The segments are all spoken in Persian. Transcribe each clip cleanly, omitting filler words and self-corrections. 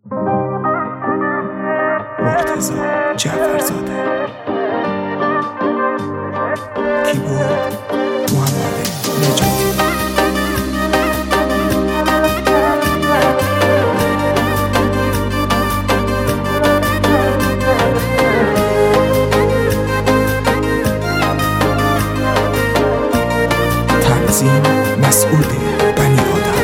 مرتضی جعفرزاده. کیبورد محمد نجاتی. تنظیم مسعود بنی آدم.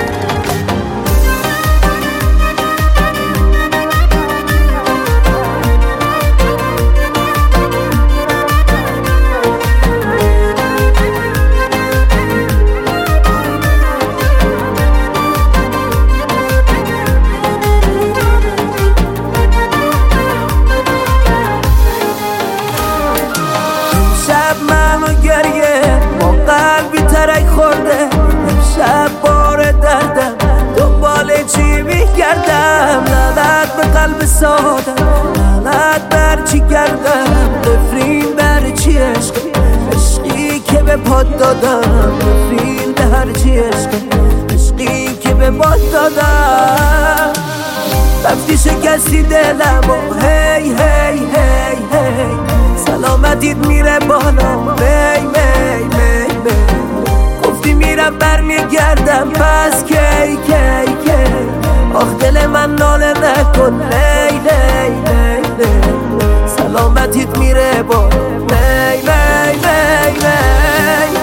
شب بار دردم دنبال چی میگردم، لعنت به قلب سادم، لعنت بر چی گردم، نفرین بر چی عشقی که به پاد دادم، نفرین به هر چی عشقی که به پاد دادم. رفتی شکستی دلم و هی هی هی هی سلامتیت میره بالا می می می می گفتی میرم برمیگردم پس کی کی کی آخ دل من ناله نکن لی لی لی لی سلامتیت میره با می می می می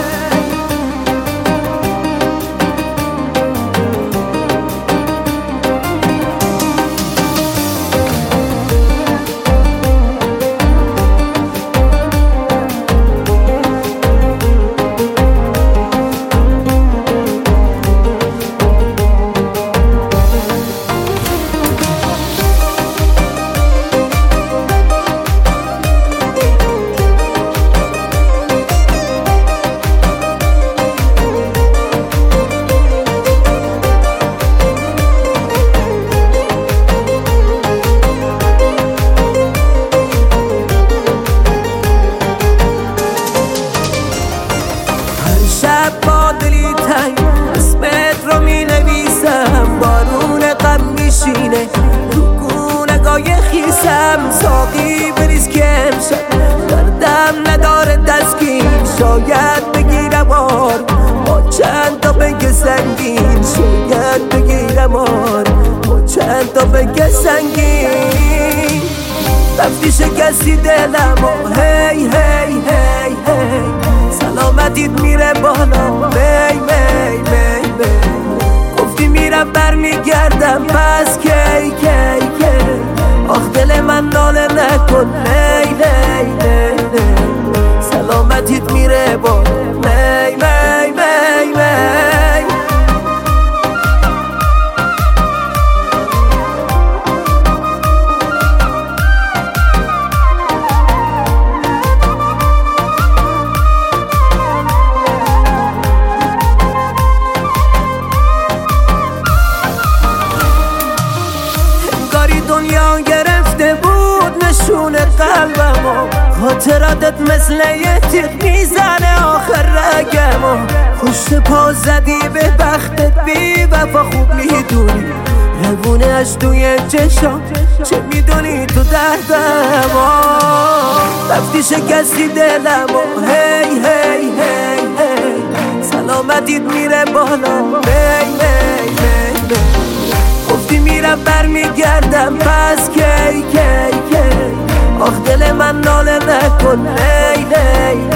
با دلی تنگ اسمت رو می نویسم، بارون غم میشینه تو گونه‌گاه خیسم، ساقی بریز که امشب دردم نداره تسکین، شاید بگیرم آر با چند تا بگه سنگین، شاید بگیرم آر با چند تا بگه سنگین. رفتی شکستی دلم و هی هی هی هی سلامتیت میره بالا می می می می گفتی میرم برمیگردم پس کی کی کی آخ دل من ناله نکن لی لی لی لی سلامتیت میره بالا می می می می دنیا گرفته بود نشون قلبمو، خاطراتت مثل یه تیغ میزنه آخر رگمو، خوش پا زدی به بختت بی وفا خوب میدونی، روونه‌اش توی چشام چه میدونی تو دردمو. رفتی شکستی دلمو هی هی هی هی سلامتیت میره بالا می می می می گفتی میرم برمیگردم پس کی کی کی آخ دل من ناله نکن لی لی